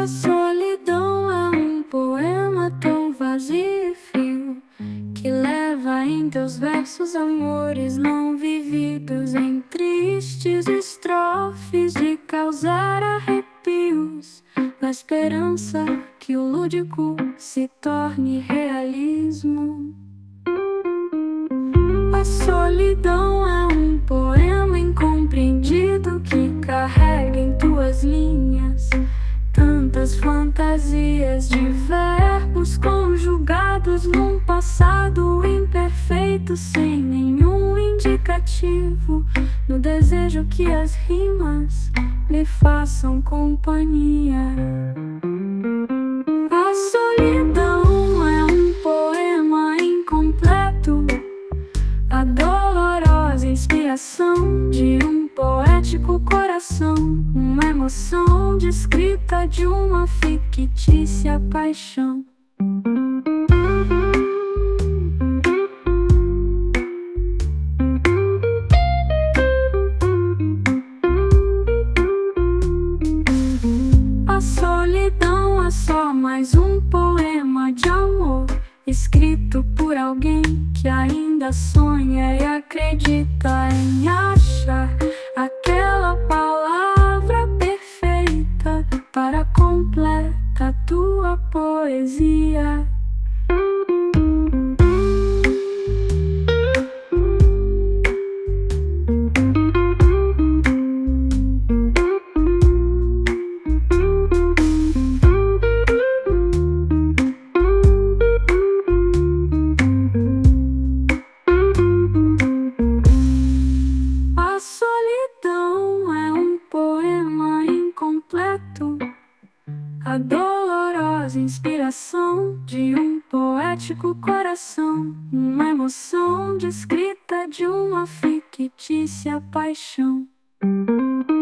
A solidão é um poema tão vazio e frio, que leva em teus versos amores não vividos, em tristes estrofes de causar arrepios, na esperança que o lúdico se torne realismo. A solidão é um poema incompreendido que carrega em tuas linhas tantas fantasias de verbos conjugados num passado imperfeito, sem nenhum indicativo, no desejo que as rimas lhe façam companhia. A solidão é um poema incompleto, a dolorosa inspiração de um poético coração, uma emoção descrita de uma fictícia paixão. A solidão é só mais um poema de amor, escrito por alguém que ainda sonha e acredita em achar aquela palavra perfeita para completa tua poesia. A solidão é um poema incompleto, a dolorosa inspiração de um poético coração, uma emoção descrita de uma fictícia paixão.